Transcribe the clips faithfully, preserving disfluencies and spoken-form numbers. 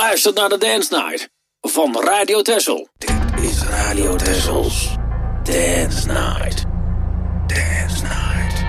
luistert naar de Dance Night van Radio Texel. Dit is Radio Texels Dance Night. Dance Night.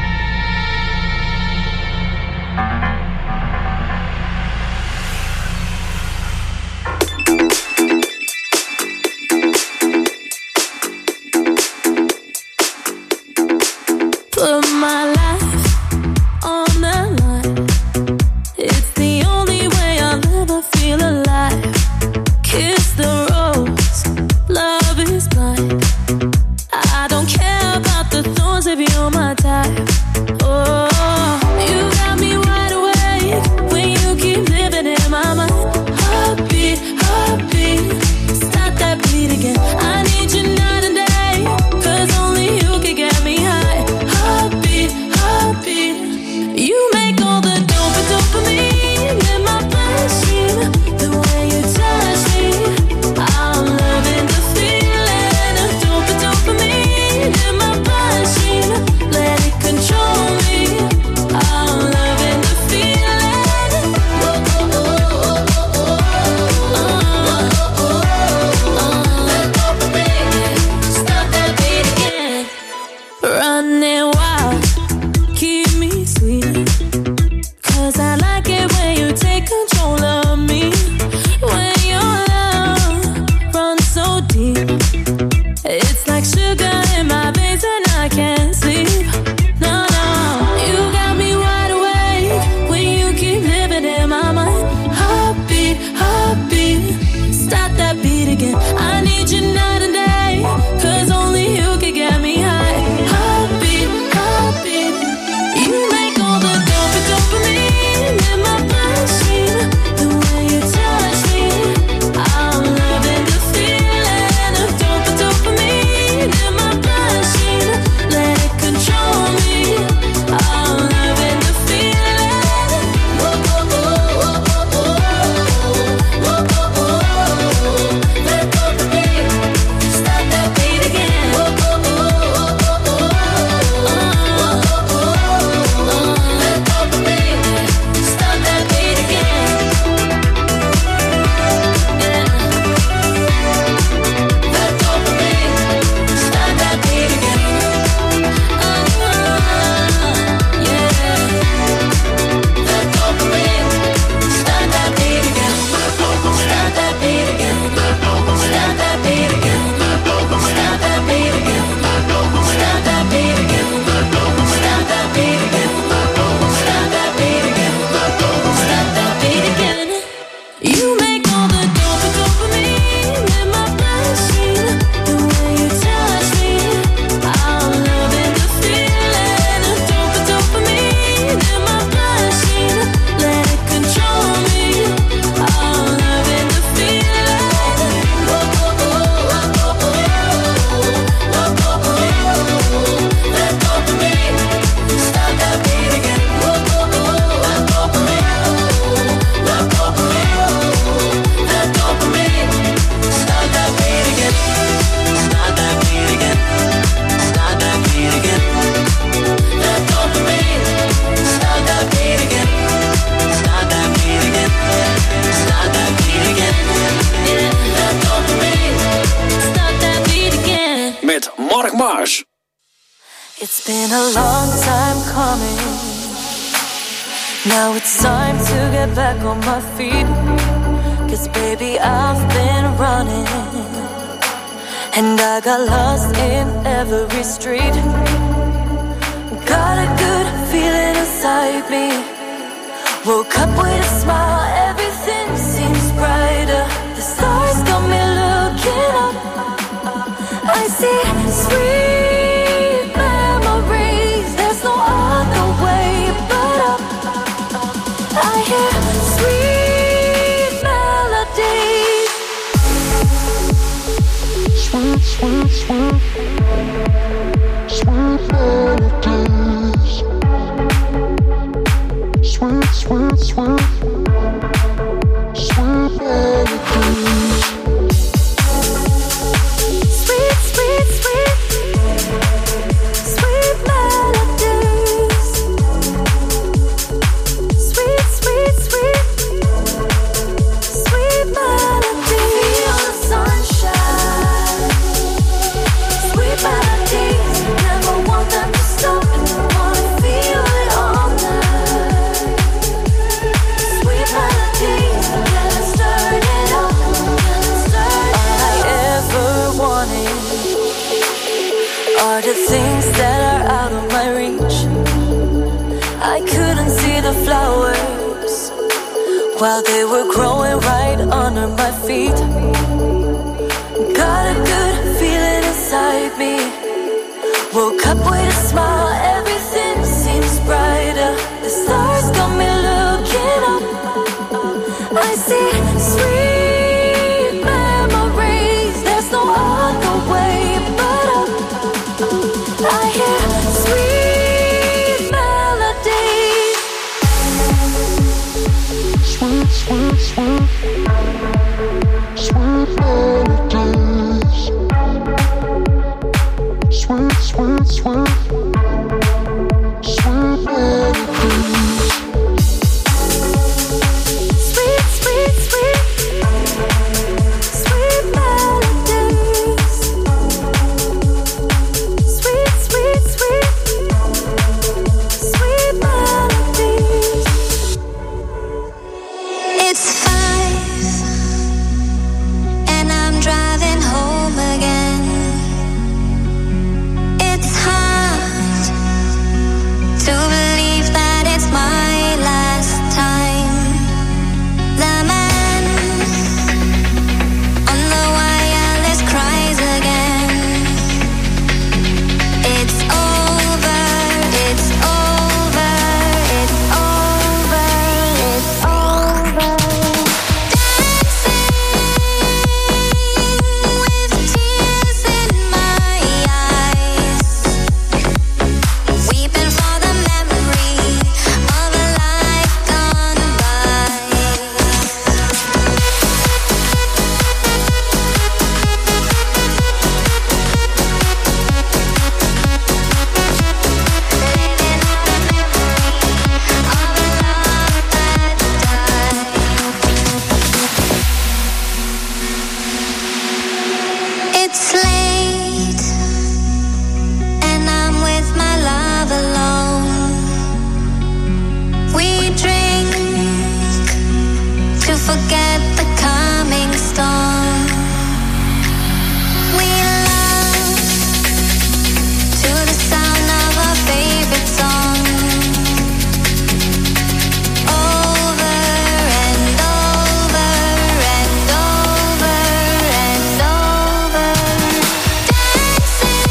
Put my life on the line. It's the only way I'll ever feel alive. Kiss the rose, love is blind. I don't care about the thorns if you're my type. Oh, you got me wide awake when you keep living in my mind. Heartbeat, heartbeat, stop that beat again. I need you night and day, 'cause only you can get me high. Heartbeat, heartbeat, you make all the dope dopamine in my bloodstream. The way you touch me, I'm loving the feeling of dope dopamine in my bloodstream. Let it control me, I'm loving the feeling. Let dopamine stop that beat again. Running wild, keep me sweet, 'cause I like it when you take control of me. When your love runs so deep, it's like sugar in my veins and I can't sleep. No, no, you got me wide awake when you keep living in my mind. Heartbeat, heartbeat, stop that beat again. I need you night and day, 'cause only you can get me high. Heartbeat, heartbeat, you make all the dope dopamine in my bloodstream. The way you touch me, I'm loving the feeling of dope dopamine in my bloodstream. Let it control me, I'm loving the feeling. Whoa, whoa, whoa, whoa, whoa, whoa, whoa, whoa. Let dopamine stop that beat again. Whoa, whoa, whoa, whoa, whoa, whoa, whoa. Let dopamine stop that beat again. Yeah. Let dopamine stop that beat again. Uh, yeah. Let dopamine stop that beat again. Stop that beat again. Stop that beat again. Stop that beat again. Stop that beat again. Stop that beat again. Stop that beat again. Stop that beat again. You make all the dope dopamine in my bloodstream. The way you touch me, I'm loving the feeling of dope dopamine in my bloodstream. Let it control me, I'm loving the feeling. Whoa, whoa, whoa, whoa, whoa, whoa, whoa, whoa. Let dopamine stop that beat again. Whoa, whoa, whoa, let dopamine, let dopamine, let dopamine stop that beat again. Stop that beat again. Stop that beat again. Let dopamine stop that beat again. Stop that beat again. Stop that beat again. Yeah, let dopamine stop that beat again. Met Mark Mars. It's been a long time coming. Now it's time to get back on my feet. 'Cause baby, I've been running, and I got lost in every street. Got a good feeling inside me. Woke up with a smile, everything seems brighter. The stars got me looking up. I see sweet memories. There's no other way but up. I hear sweet melodies. Sweet, sweet, sweet, sweet melodies. Sweet, sweet, sweet, sweet melodies. Sweet, sweet, sweet melodies, never want them to stop. Wanna feel it all night. Sweet melodies, let's start it up. All I ever wanted are the things that are out of my reach. I couldn't see the flowers while they were growing right under my feet. Got a good feeling inside me. Woke up with a smile, everything seems brighter. The stars got me looking up. I see sweet memories. There's no other way but up. I hear sweet melodies. Sweet, sweet, sweet. Sweet melodies. Sweet, sweet, sweet. Sweet melodies. Sweet, sweet, sweet. Sweet melodies. Sweet, sweet, sweet. Sweet melodies. It's five, and I'm driving home again. It's hard to believe that it's my last time. The man on the wireless cries again. It's over, it's over, it's over, it's over. Dancing with tears in my eyes, weeping for the memory of a life gone by. It's late, and I'm with my love alone. We drink to forget the coming storm. We love to the sound of our favorite song. Over and over and over and over. Dancing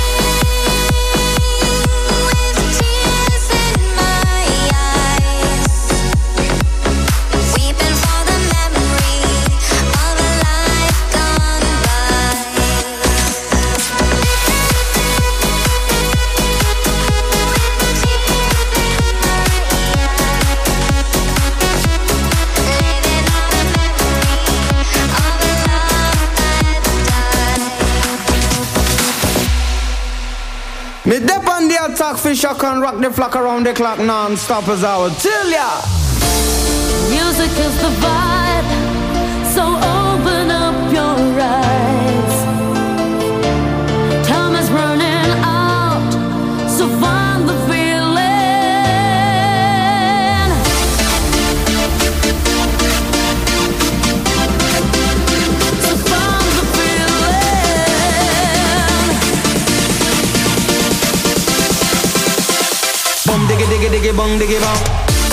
with tears in my eyes, weeping for the memory of a life gone by. Me dep on the attack, fish I can rock the flock around the clock non-stop as I will tell ya. Music is the vibe, so open up your eyes. Time is running out, so find the feeling. So find the feeling. Bum diggy diggy diggy bong diggy bong.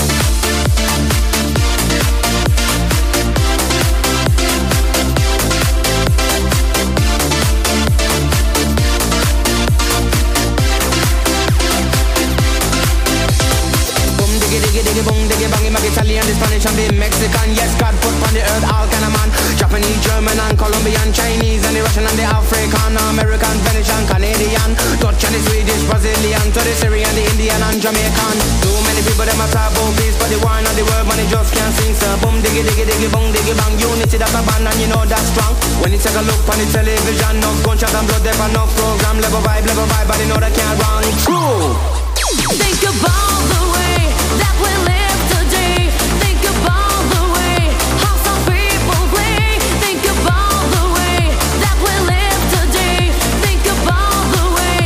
Bum diggy diggy diggy bong diggy bang. Him a Italian, the Spanish and the Mexican. Yes, God put on the earth all kind of man. Japanese, German and Colombian, Chinese and the Russian and the African, American, Venetian, Canadian, Dutch and the Swedish, Brazilian, to the Syrian, the Indian and Jamaican. Too many people them a talk about peace, but the war and the world man they just can't sing. So boom diggy diggy diggy bong diggy bang. Unity that's a band and you know that's strong. When you take a look on the television, no gunshot and blood, there no program, level vibe, level vibe, but they know they can't run. True. Think about the way that we live today. Think about the way how some people play. Think about the way that we live today. Think about the way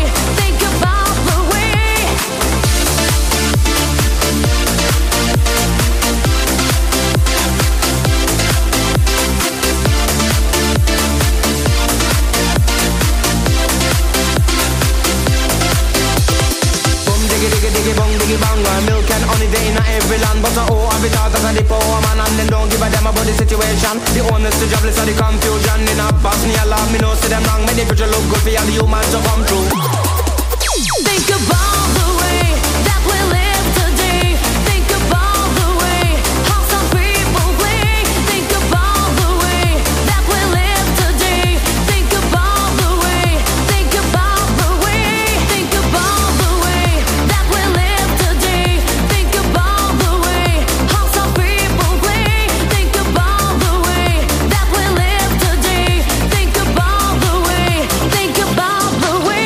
longer. Milk and honey, they in every land. But I owe every thought as a the poor man. And them don't give a damn about the situation. The owners to jobless or the confusion. In a Bosnia love, me know see them wrong. Make the future look good for all the humans to come true. Think about the way that we live today. Think about the way how some people play. Think about the way that we live today. Think about the way. Think about the way. Think about the way that we live today. Think about the way how some people play. Think about the way that we live today. Think about the way. Think about the way.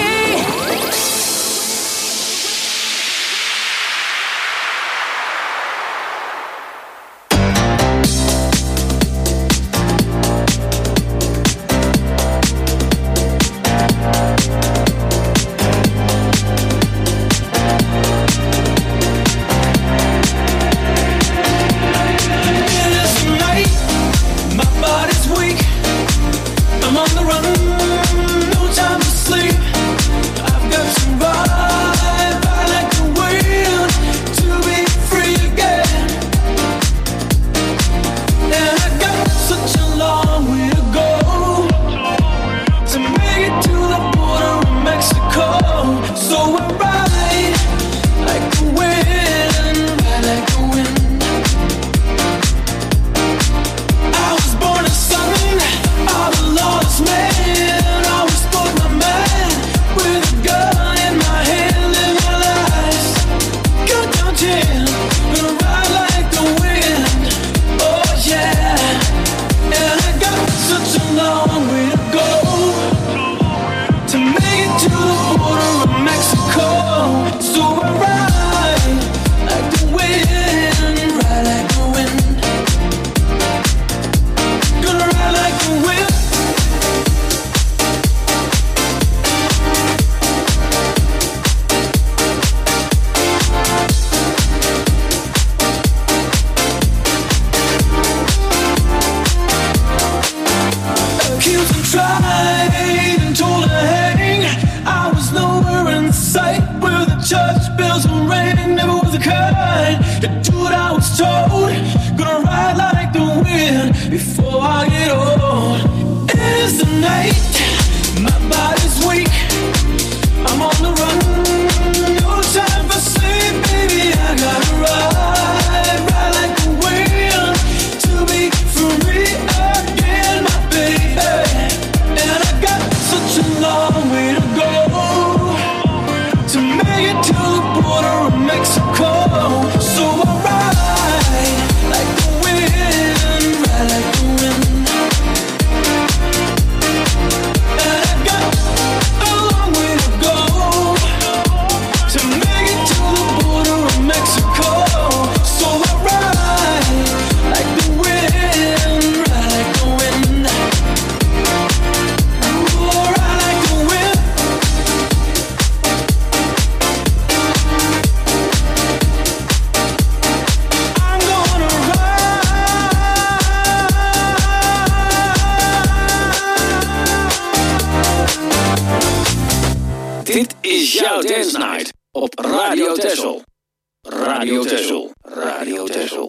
Dit is jouw Dance Night op Radio Texel. Radio Texel. Radio Texel.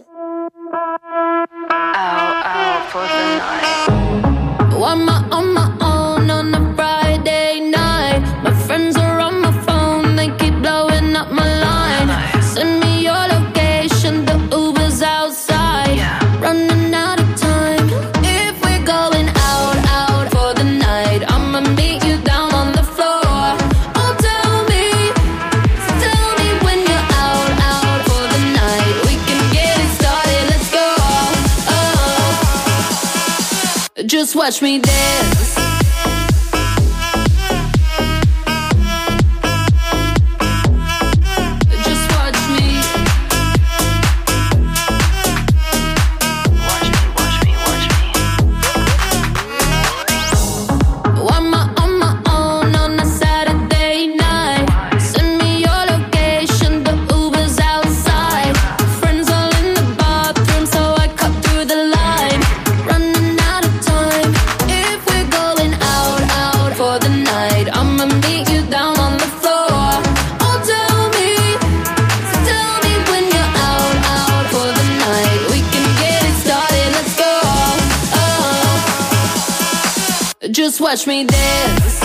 Out, out for the night. One my on my own on a Friday night. My friends are on my phone, they keep blowing up my line. Send me your location, the Uber's outside. Running out of time. If we're going out, out for the night, I'ma meet you down on the floor. Oh, tell me, tell me when you're out, out for the night. We can get it started, let's go. Oh. Just watch me dance. Go Just watch me dance.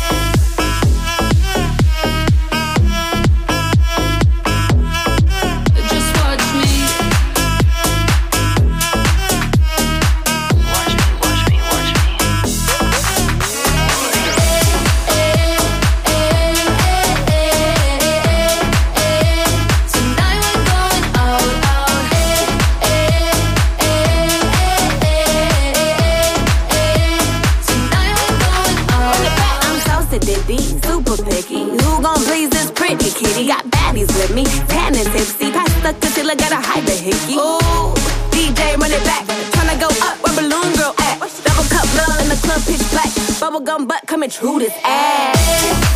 Kitty got baddies with me, tan and tipsy. Pass the concealer, gotta hide the hickey. Ooh, D J run it back, tryna go up where Balloon Girl at. Double cup love in the club, pitch black. Bubblegum butt coming true this ass.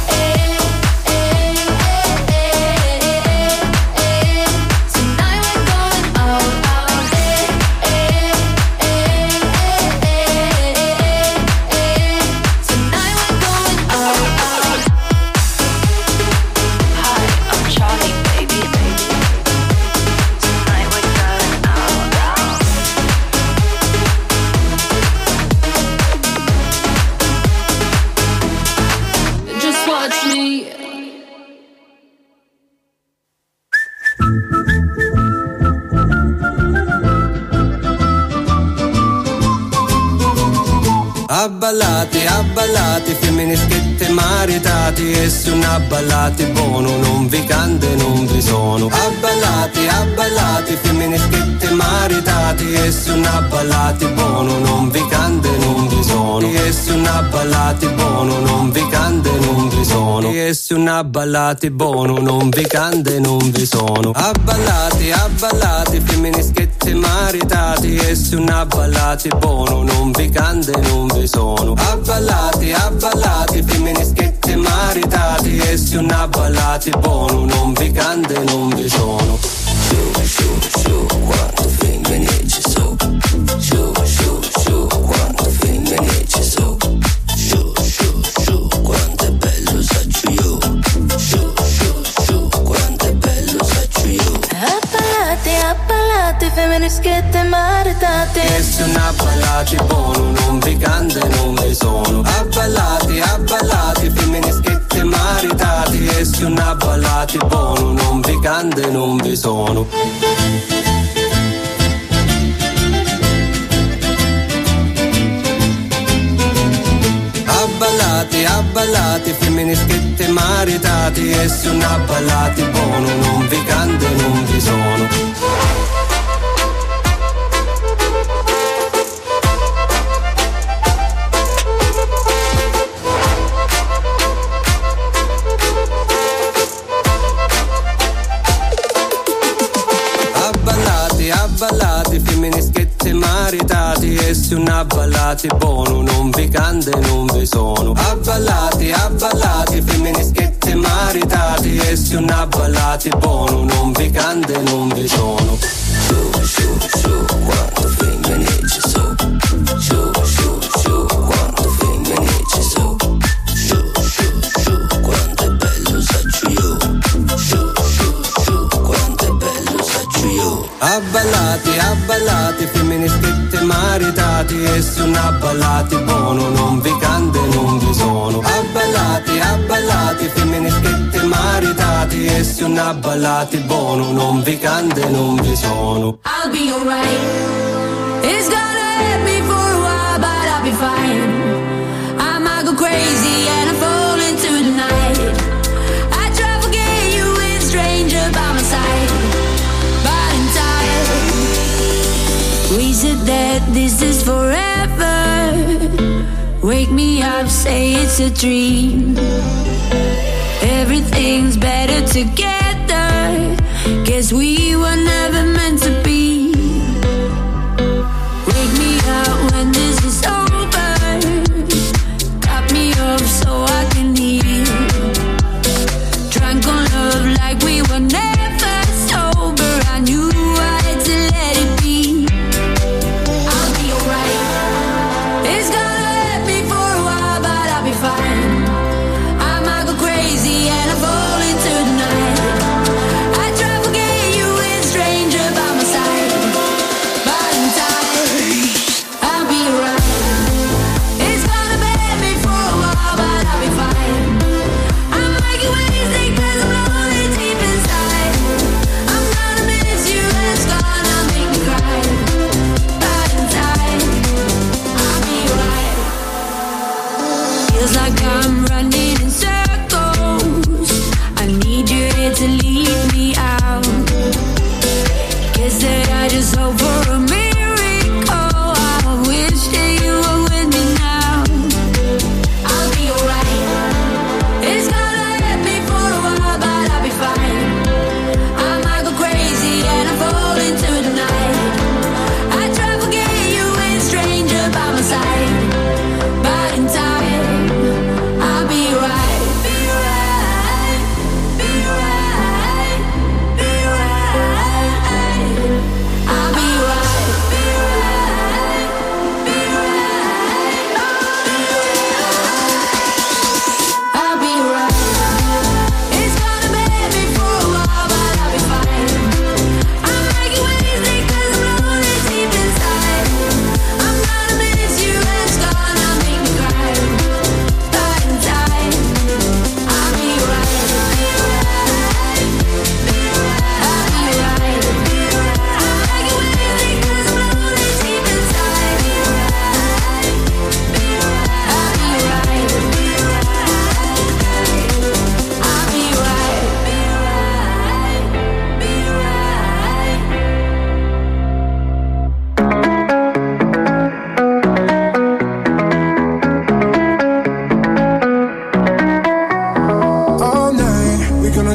Abballati, abballati, femministette maritati, e su un abballati buono non vi cande, non vi sono. Abballati, abballati, femministette maritati, e su un abballati buono non vi cande, non vi sono. E su un abballati buono non vi cande, non vi sono. E su un abballati buono non vi cande, non vi sono. Abballati, abballati, femministette maritati, e su un abballati buono non vi cande, non vi sono. Abballati, abballati, femministette maritati, e su un abballati buono non vi cande, non vi sono. Su, su, su, quanto femmine ci sono. Su, su, su, quanto femmine ci sono. Su, su, su, quanto è bello saggio io. Su, su, su, quanto è bello saggio io. Abballati, abballati, femministette maritati, e su un abballati buono non vi cande, non vi sono. Abballati, abballati, femministette maritati, e su un abballati buono non vi cande, non vi sono. Abballati, abballati, femministette maritati, e su un abballati buono non vi cande, non vi sono. Abballati, femministette maritati, e su un abballati buono non vi cande, non vi sono. Abballati, abballati, femministette maritati, e su un abballati buono non vi cande, non vi sono. Su, su, su, quanto femmine ci sono. Su, su, su, quanto femmine ci sono. Su, su, su, quanto è bello saggio io. Su, su, su, quanto è bello saggio io. Abballati, abballati, femministette maritati, e su un abballati buono non vi cande, non vi sono. Abballati, abballati, femministette maritati, e su un abballati buono non vi cande, non vi sono. I'll be alright. It's gonna hurt me for a while, but I'll be fine. I might go crazy and I fall into the night. I try to forget you with a stranger by my side, but in time we said that this is forever. Wake me up, say it's a dream. Everything's better together. Guess we were never meant to be. Wake me up when this is over. Top me up so I can heal. Drunk on love like we were never sober. I knew I had to let it be. I'll be alright. It's gonna hurt me for a while, but I'll be fine. I might go crazy and I fall into the night. I try to forget you with a stranger by my side.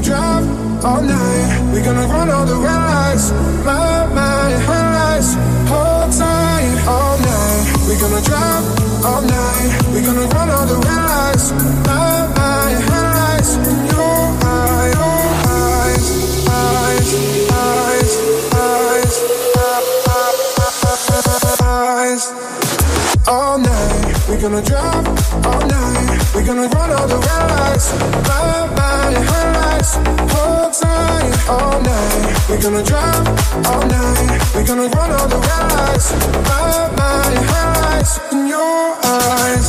drive all night. We gonna run all the red lights. My, my, highlights. Hold tight all night. We gonna drive all night. We gonna run all the red lights. My, my, highlights. Your eyes, your eyes, eyes, eyes, eyes, eyes. All night. We gonna drive all night. We gonna run all the red lights. My, my, highlights. Hold tight all night. We gonna drive all night. We gonna run all the red lights. My, my, highlights in your eyes.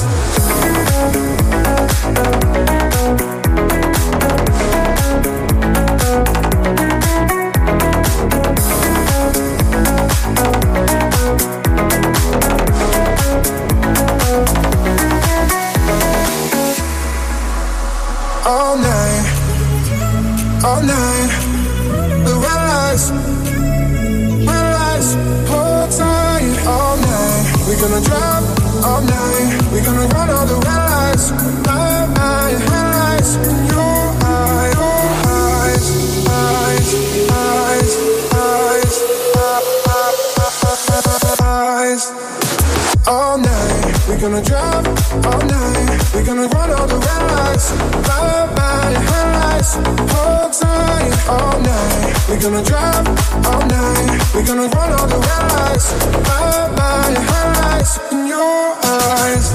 All night, all night, the red lights, red lights, hold tight. All night, we gonna drive all night. We gonna run all the red lights. My, my, highlights, your eyes, your eyes, eyes, eyes, eyes, eyes. All night, we gonna drive all night. We gonna run all the red lights. My, my, highlights, hold tight all night. We gonna drive all night. We gonna run all the red lights. My, my, highlights in your eyes.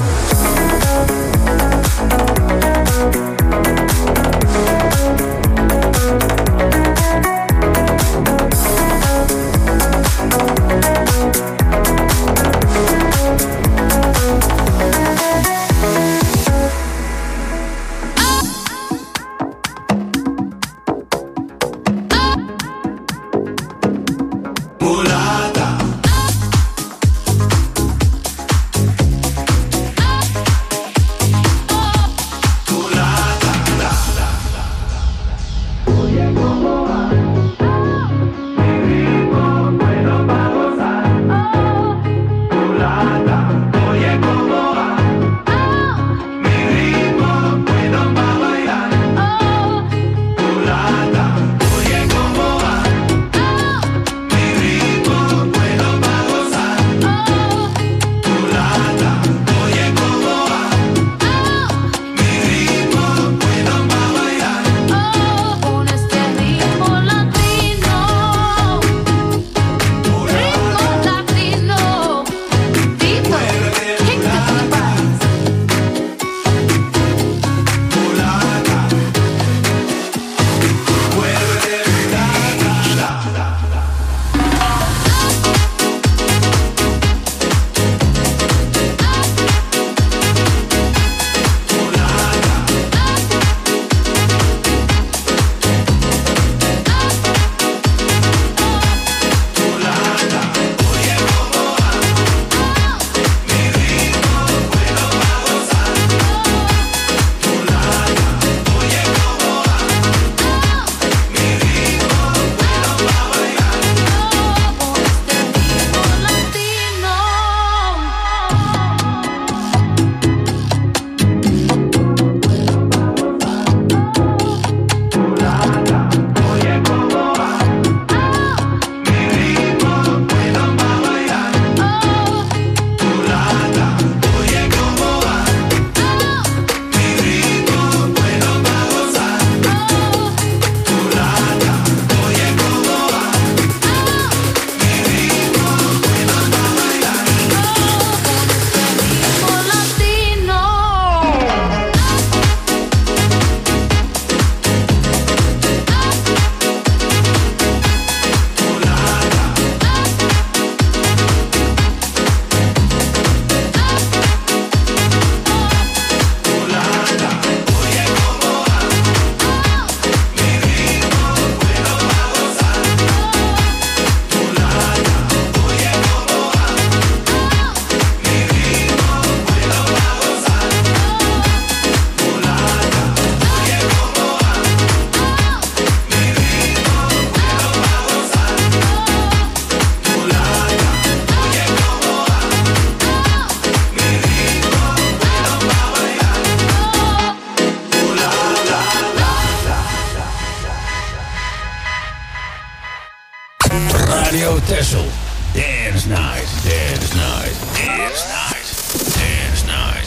Radio Texel. Dance Night, Dance Night, Dance Night, Dance Night.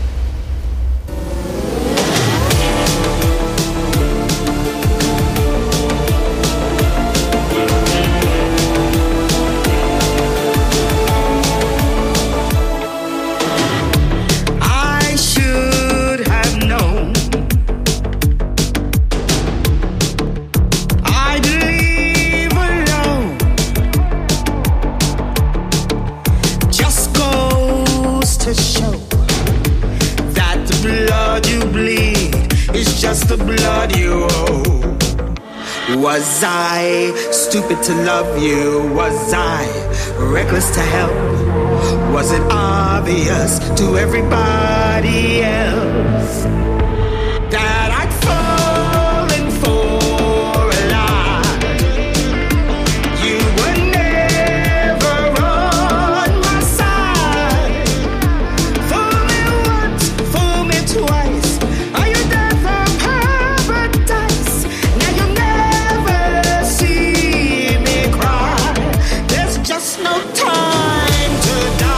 I should have known I'd leave alone. Just goes to show that the blood you bleed is just the blood you owe. Was I stupid to love you? Was I reckless to help? Was it obvious to everybody else that I'd fallen for a lie? You were never on my side. Fool me once, fool me twice. Are you there for paradise? Now you'll never see me cry. There's just no time to die.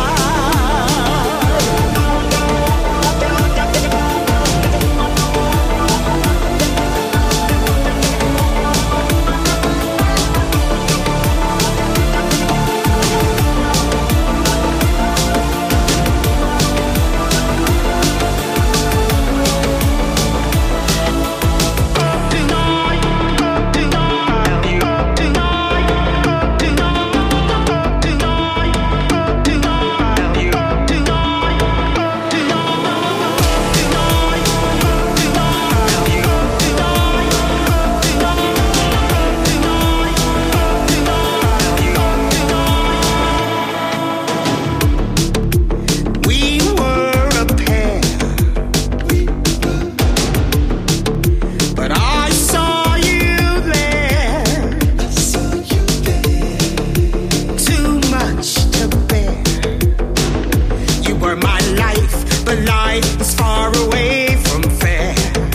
We were a pair, but I saw you there. Too much to bear. You were my life, but life is far away from fair.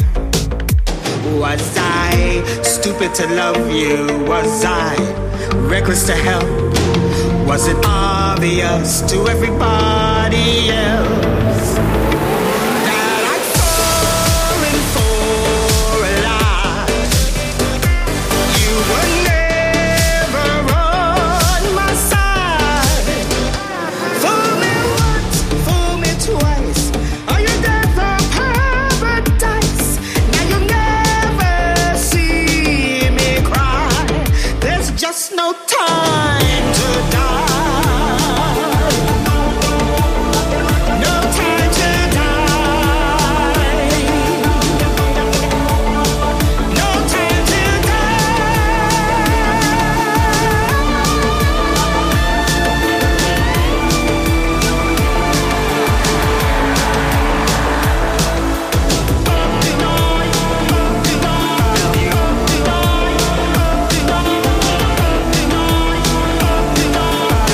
Was I stupid to love you? Was I reckless to help? Was it obvious to everybody else that I'd fallen for a lie? You were never on my side. Fool me once, fool me twice. Are you there for paradise? Now you'll never see me cry. There's just no time to die. No time to die. No time to die.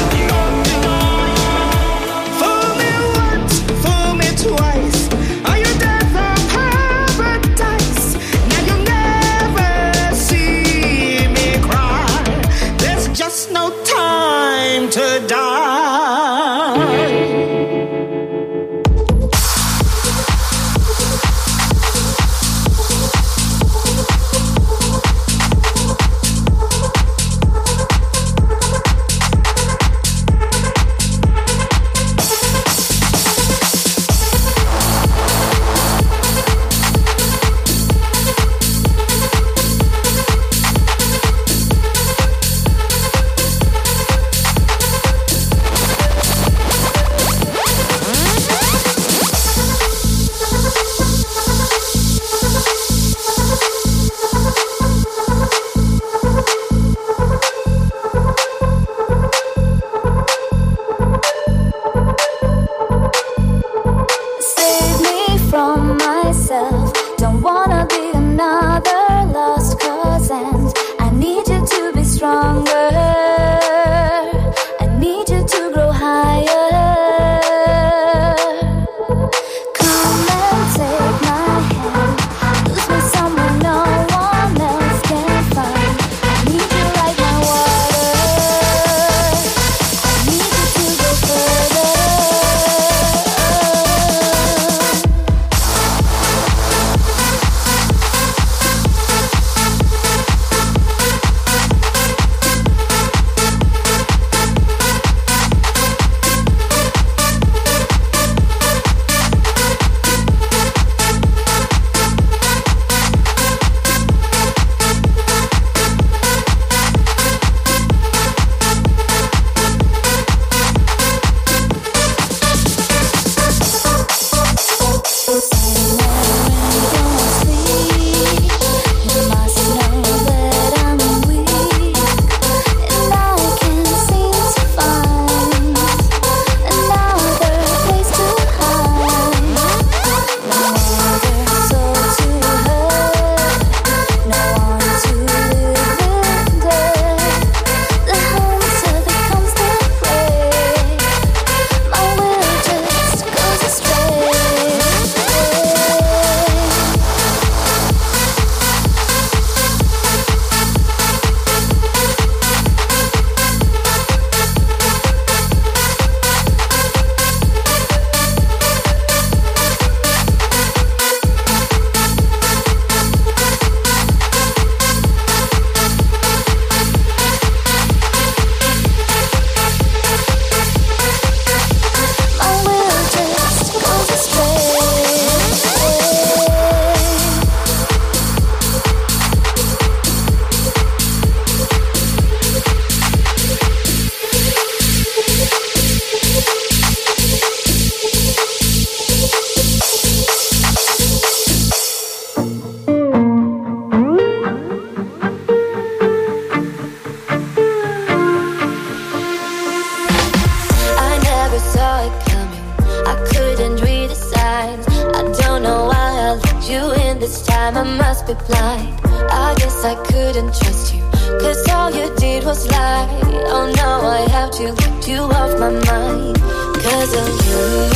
I couldn't trust you, 'cause all you did was lie. Oh, now I have to get you off my mind. 'Cause of you,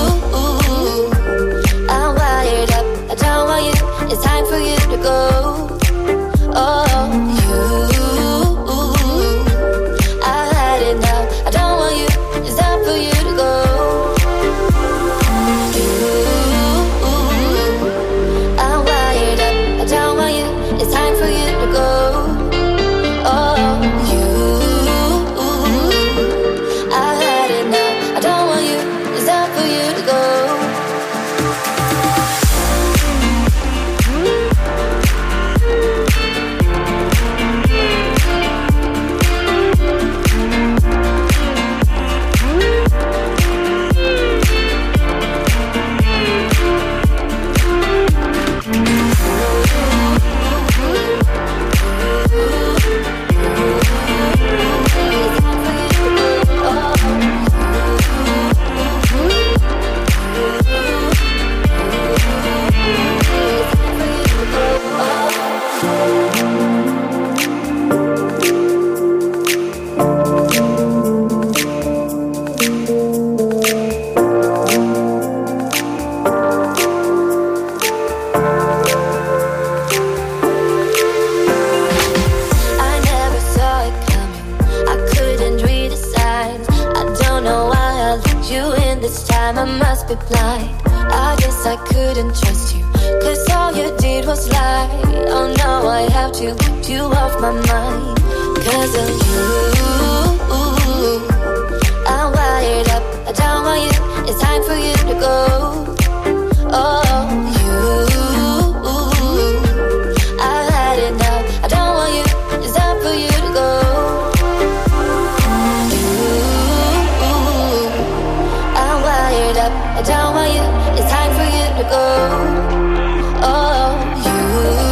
I'm wired up, I don't want you, it's time for you to go. Oh, you, I had it now, I don't want you, it's time for you to go. You, I'm wired up, I don't want you, it's time for you to go. Oh, you, I had it now, I don't want you, it's time for you to go. I must be blind, I guess I couldn't trust you, 'cause all you did was lie. Oh, now I have to get you off my mind. 'Cause of you, I'm wired up, I don't want you, it's time for you to go. Oh, you, I had it now, I don't want you, it's time for you to go. Up, I don't want you, it's time for you to go. Oh, you,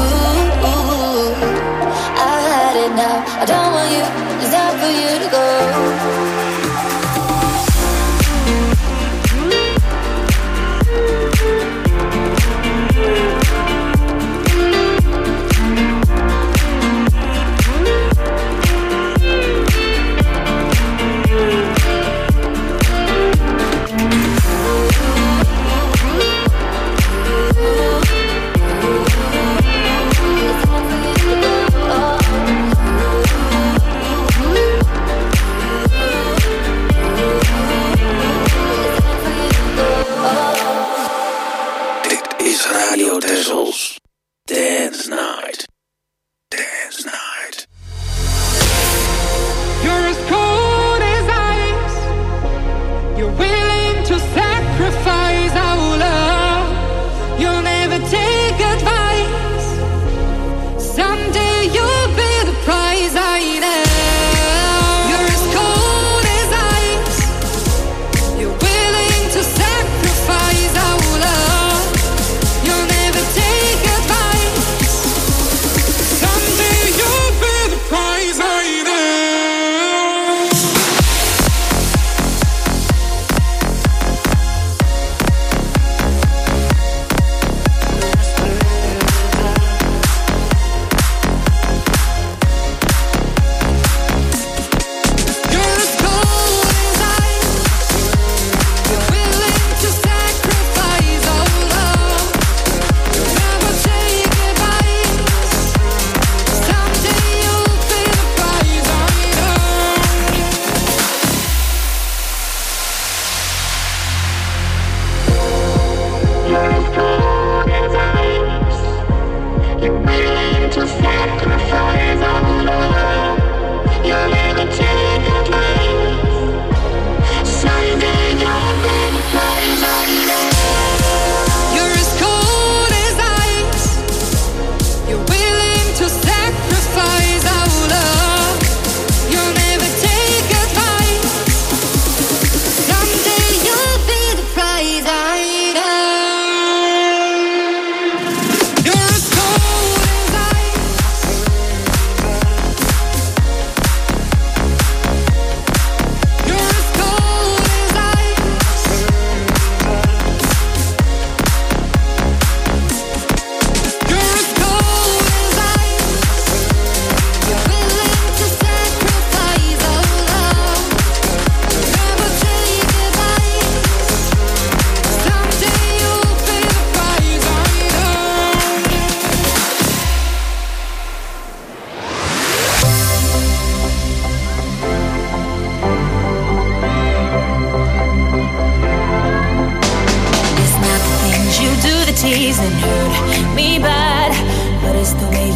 I had it now, I don't want you, it's time for you to go.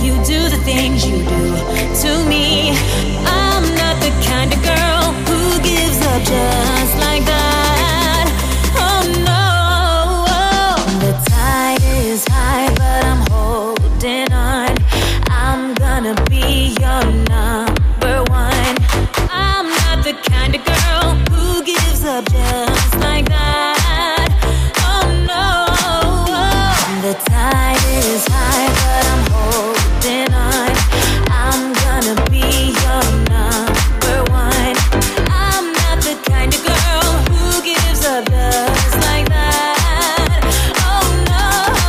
you do the things you do to me. I'm not the kind of girl who gives up just like that. Oh no, the tide is high, but I'm holding on. I'm gonna be your number one. I'm not the kind of girl who gives up just like that. Oh no, the tide is high, but I'm holding on. I'm gonna be your number one. I'm not the kind of girl who gives up just like that. Oh no.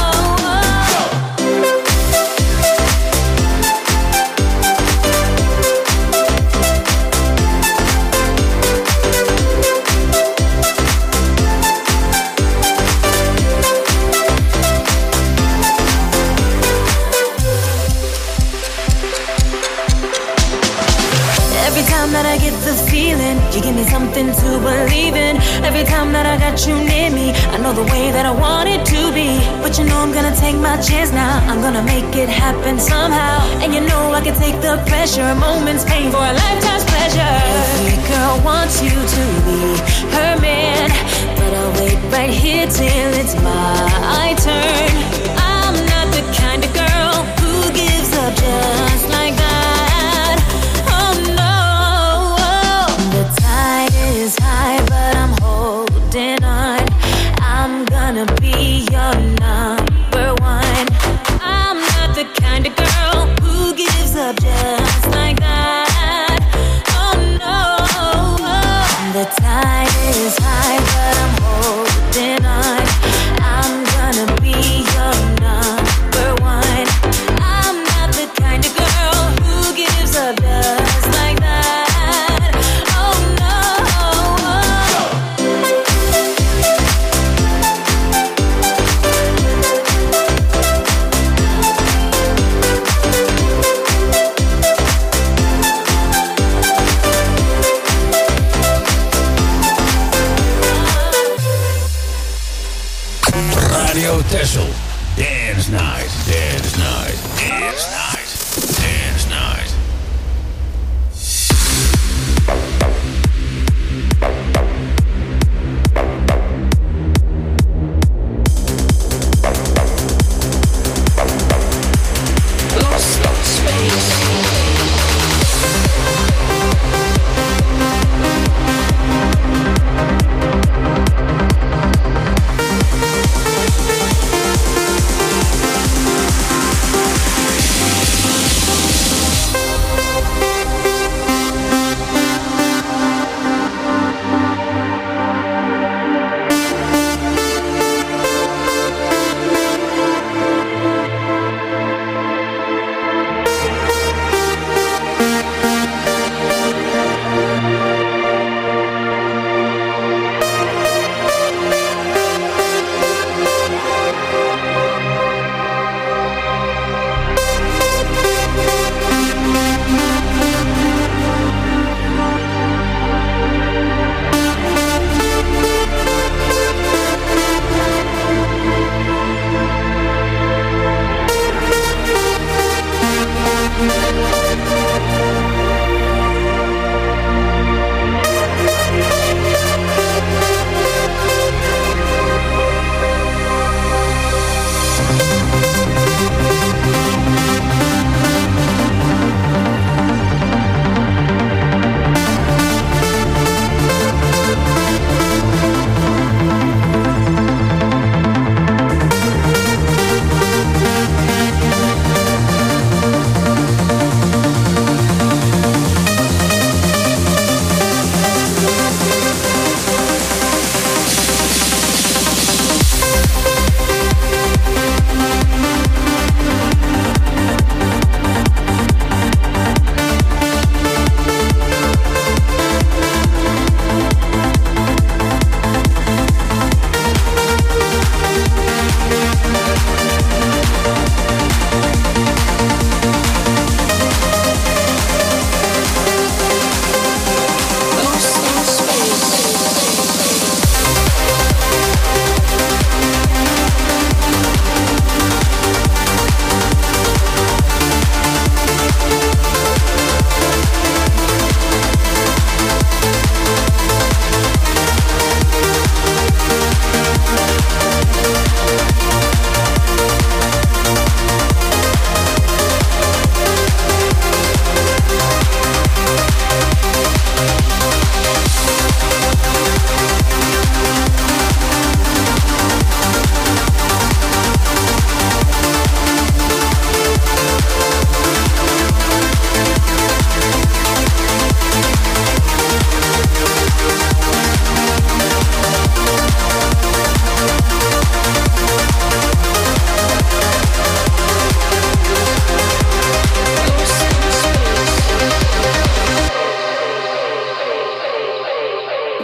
Every time that I get the feeling, you give me something to believe in. Every time that I got you near me, I know the way that I want it to be. But you know I'm gonna take my chance now. I'm gonna make it happen somehow. And you know I can take the pressure, a moment's pain for a lifetime's pleasure. Every girl wants you to be her man, but I'll wait right here till it's my turn. I'm not the kind of girl who gives up just like that. Oh no, the tide is high, but I'm holding on. I'm gonna be your number one. I'm not the kind of girl who gives up just like that. Oh no, the tide is high, but I'm holding on. I'm gonna be your number one. I'm not the kind of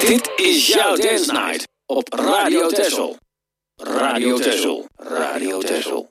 Dit is jouw Dance Night op Radio Texel. Radio Texel. Radio Texel.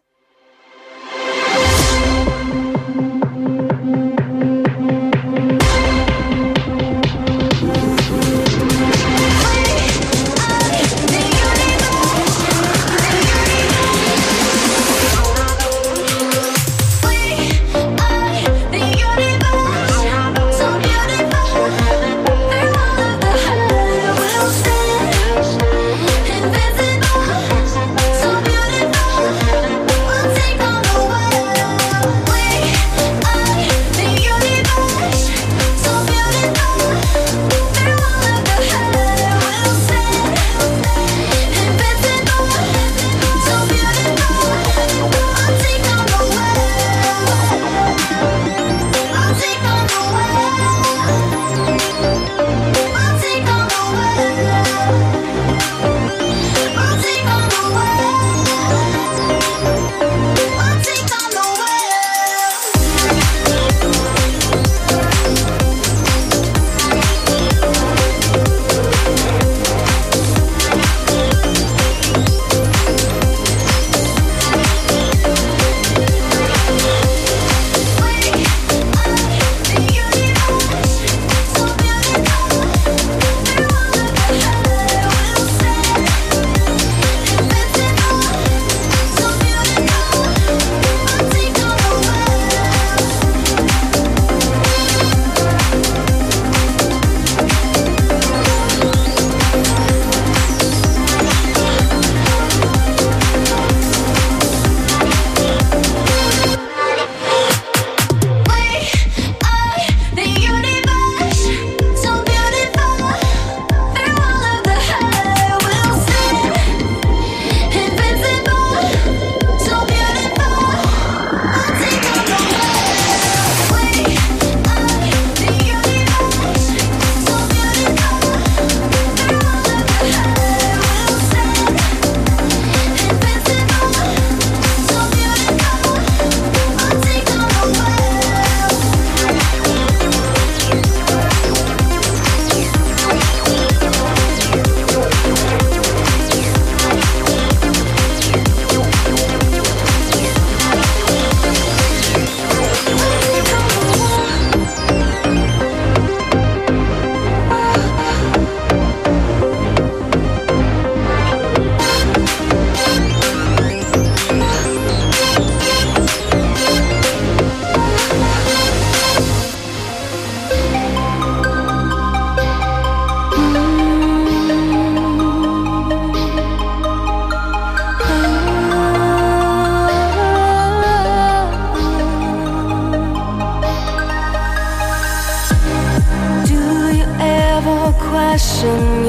question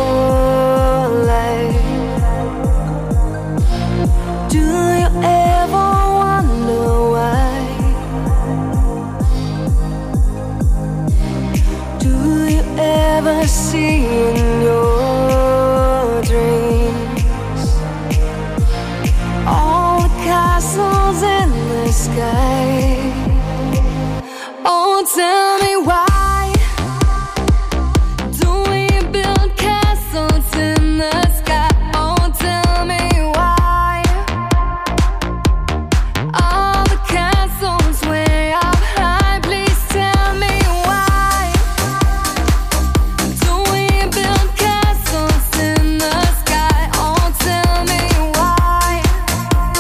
your life? Do you ever wonder why? Do you ever see in your dreams all the castles in the sky? Oh, tell me why.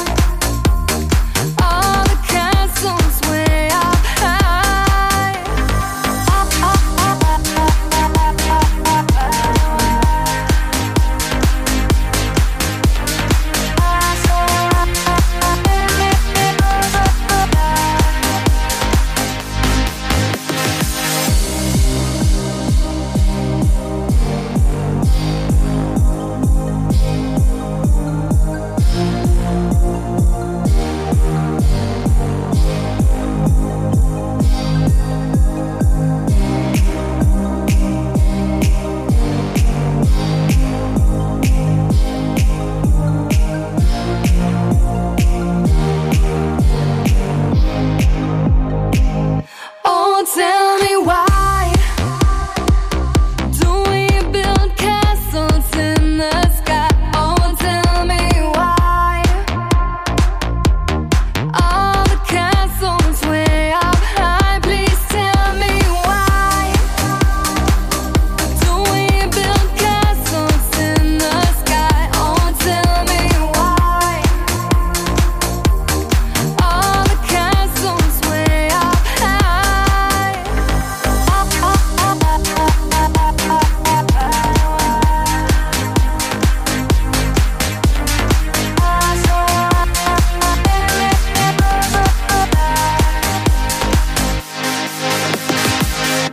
Way up high.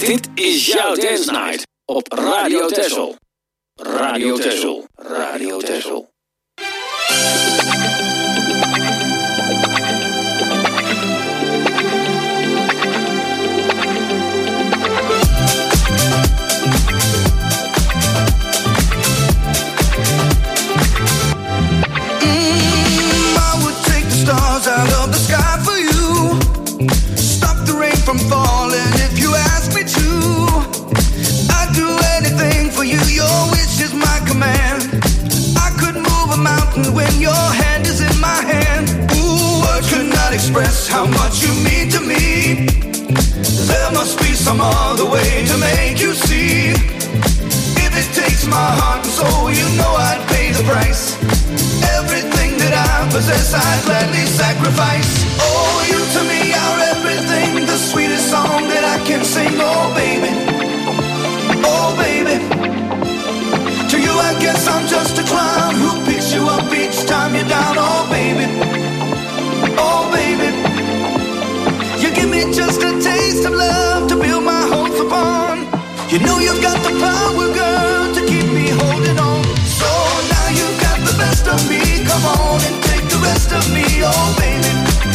Dit is jouw Dance Night op Radio Texel. Radio Texel. Radio Texel. Out of the sky for you, stop the rain from falling if you ask me to. I'd do anything for you, your wish is my command. I could move a mountain when your hand is in my hand. Ooh, words could not express how much you mean to me. There must be some other way to make you see. If it takes my heart and soul, you know I'd pay the price. Everything that I possess, I'd gladly sacrifice. Oh, you to me are everything, the sweetest song that I can sing. Oh, baby, oh, baby. To you, I guess I'm just a clown who picks you up each time you're down. Oh, baby, oh, baby. You give me just a taste of love to build my hopes upon. You know you've got the power, girl, to keep me holding on. So now you've got the best of me. Come on and take the rest of me, oh baby.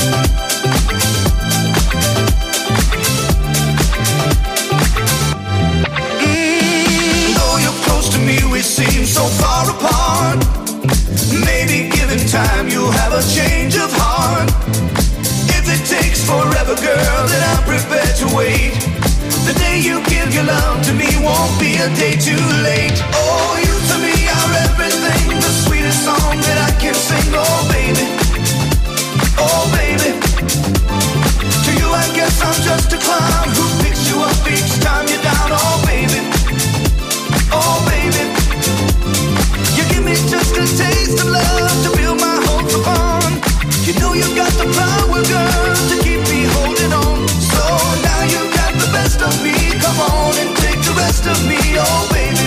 Mm, though you're close to me, we seem so far apart. Maybe given time, you'll have a change of heart. If it takes forever, girl, then I'm prepared to wait. The day you give your love to me won't be a day too late. Oh, you to me are everything, the sweetest song that I can sing. Oh, baby, oh, baby. To you, I guess I'm just a clown who picks you up each time you're down. Oh, baby, oh, baby. You give me just a taste of love to build my hopes upon. You know you got the power, girl, to keep me holding on. So now you got the best of me. Come on and take the rest of me, oh baby.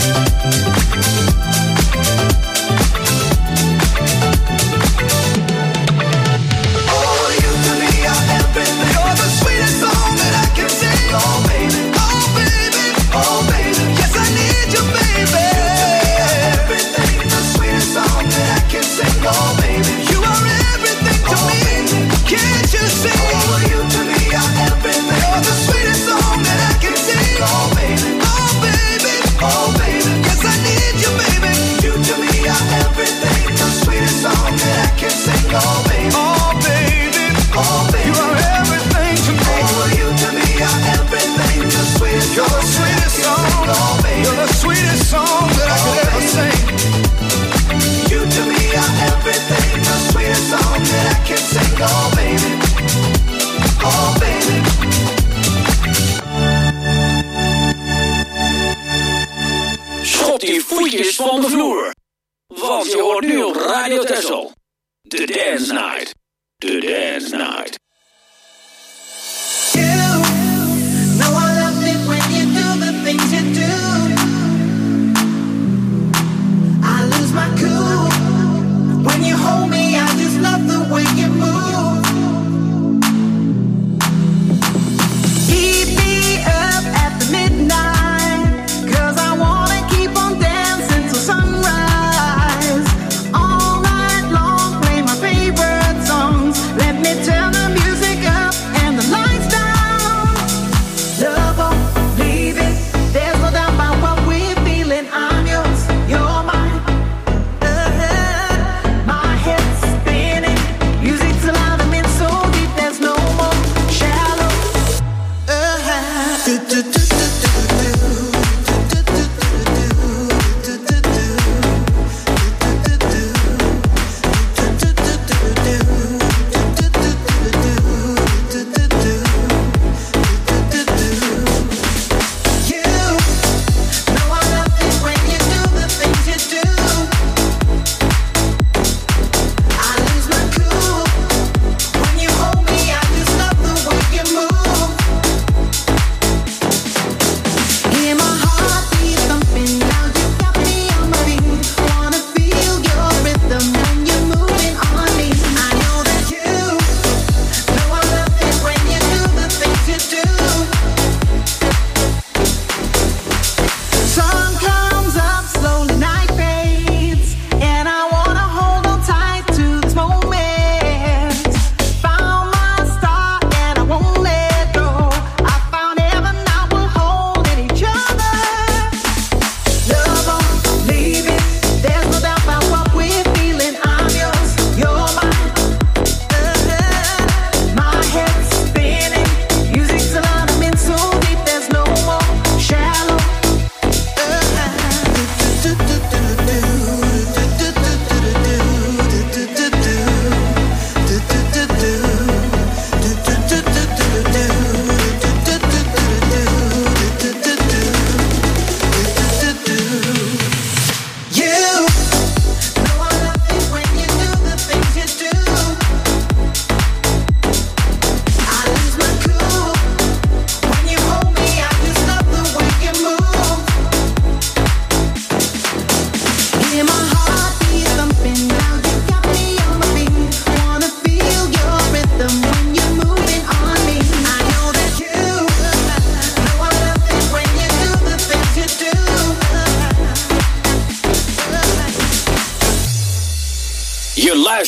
Oh, you to me are everything. You're the sweetest song that I can sing, oh baby. Oh baby, oh baby. Yes, I need you, baby. You to me are everything, the sweetest song that I can sing, oh baby. You are everything to oh, me. Baby. Can't you see? Oh, you to me are everything. You're the sweetest song that I can sing, oh baby. Oh baby, oh baby. Yes, I need you, baby. You to me are everything, the sweetest song that I can sing, oh baby. Oh baby, oh baby. You are everything to me. Oh, you to me are everything, the sweetest. You're the sweetest song, oh baby. You're the sweetest song that I could ever sing. You to me are everything, the sweetest song that I can sing, oh baby, oh baby. Schop die voetjes van de vloer, want je hoort nu op Radio Texel. The Dance Night, The Dance Night. You know I love it when you do the things you do. I lose my cool when you hold me. I just love the way you move. Keep me up at the midnight, 'cause I wanna keep on dancing till sunrise. All night long, play my favorite songs. Let me turn the music up and the lights down. Love won't leave it. There's no doubt about what we're feeling. I'm yours, you're mine. Uh-huh. My head's spinning. Music's loud and in so deep. There's no more shallow. Uh-huh. Do, do, do, do, do, do.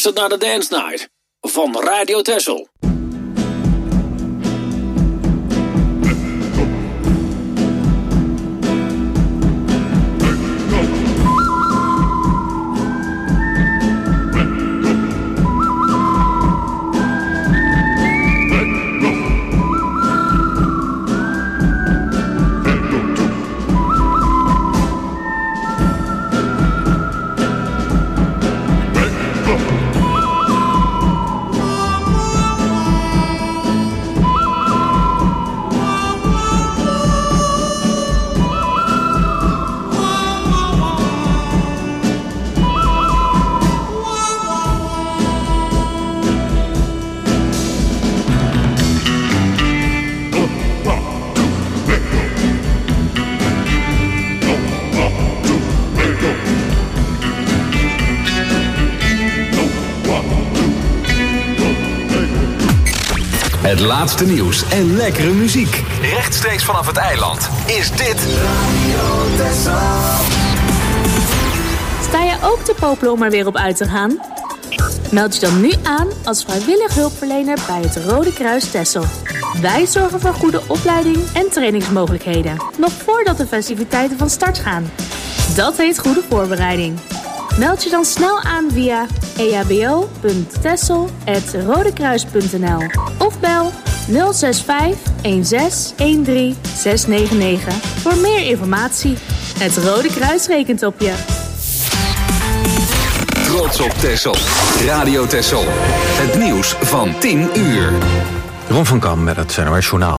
luistert naar de Dance Night van Radio Texel. Het laatste nieuws en lekkere muziek. Rechtstreeks vanaf het eiland is dit Radio Texel. Sta je ook te popelen om er weer op uit te gaan? Meld je dan nu aan als vrijwillig hulpverlener bij het Rode Kruis Texel. Wij zorgen voor goede opleiding en trainingsmogelijkheden, nog voordat de festiviteiten van start gaan. Dat heet goede voorbereiding. Meld je dan snel aan via e h b o punt texel apenstaartje rodekruis punt n l of bel nul zes vijf een zes een drie zes negen negen voor meer informatie. Het Rode Kruis rekent op je. Trots op Texel. Radio Texel. Het nieuws van tien uur. Ron van Kam met het N O S Journaal.